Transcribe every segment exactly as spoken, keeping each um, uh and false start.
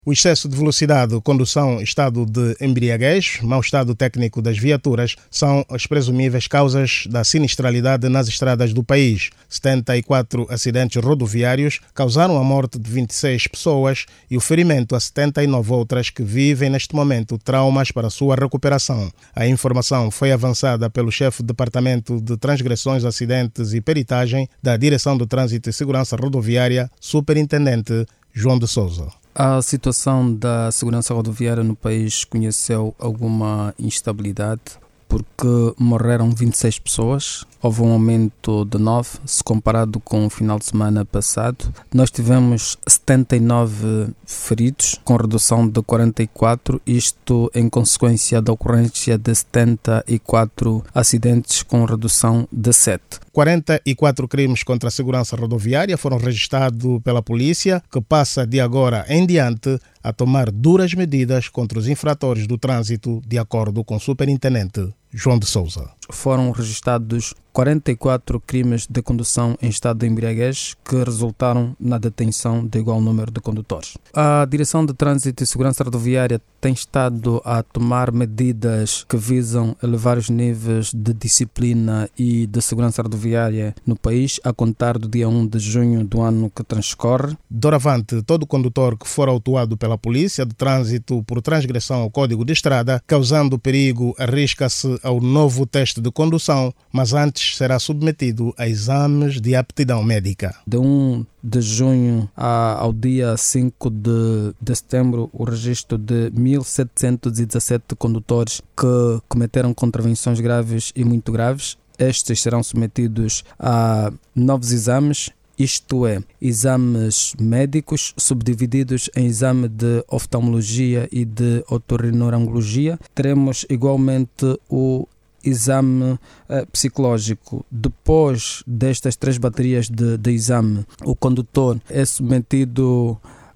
O excesso de velocidade, condução, estado de embriaguez, mau estado técnico das viaturas são as presumíveis causas da sinistralidade nas estradas do país. setenta e quatro acidentes rodoviários causaram a morte de vinte e seis pessoas e o ferimento a setenta e nove outras que vivem neste momento traumas para sua recuperação. A informação foi avançada pelo chefe do Departamento de Transgressões, Acidentes e Peritagem da Direção do Trânsito e Segurança Rodoviária, Superintendente João de Souza. A situação da segurança rodoviária no país conheceu alguma instabilidade porque morreram vinte e seis pessoas, houve um aumento de nove se comparado com o final de semana passado. Nós tivemos setenta e nove feridos, com redução de quarenta e quatro, isto em consequência da ocorrência de setenta e quatro acidentes com redução de sete. quarenta e quatro crimes contra a segurança rodoviária foram registrados pela polícia, que passa de agora em diante a tomar duras medidas contra os infratores do trânsito, de acordo com o superintendente João de Souza. Foram registrados quarenta e quatro crimes de condução em estado de embriaguez que resultaram na detenção de igual número de condutores. A Direção de Trânsito e Segurança Rodoviária tem estado a tomar medidas que visam elevar os níveis de disciplina e de segurança rodoviária no país, a contar do dia um de junho do ano que transcorre. Doravante, todo condutor que for autuado pela Polícia de Trânsito por transgressão ao Código de Estrada, causando perigo, arrisca-se ao novo teste de condução, mas antes será submetido a exames de aptidão médica. De um de junho ao dia cinco de, de setembro, o registro de mil setecentos e dezassete condutores que cometeram contravenções graves e muito graves. Estes serão submetidos a novos exames, isto é, exames médicos subdivididos em exame de oftalmologia e de otorrinolaringologia. Teremos igualmente o exame eh, psicológico. Depois destas três baterias de, de exame, o condutor é submetido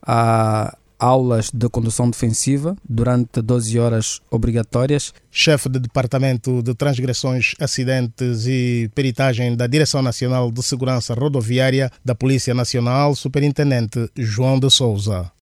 a aulas de condução defensiva durante doze horas obrigatórias. Chefe de Departamento de Transgressões, Acidentes e Peritagem da Direção Nacional de Segurança Rodoviária da Polícia Nacional, Superintendente João de Souza.